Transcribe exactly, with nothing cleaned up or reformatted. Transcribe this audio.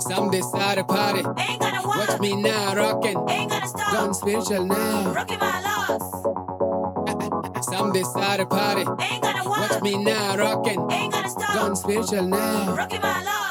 Some decide to party. Ain't gonna walk. Watch me now, rockin'. Ain't gonna stop. Gone spiritual now. Rocking my loss. Some decide to party. Ain't gonna walk. Watch me now, rockin'. Ain't gonna stop. Gone spiritual now. Rocking my loss.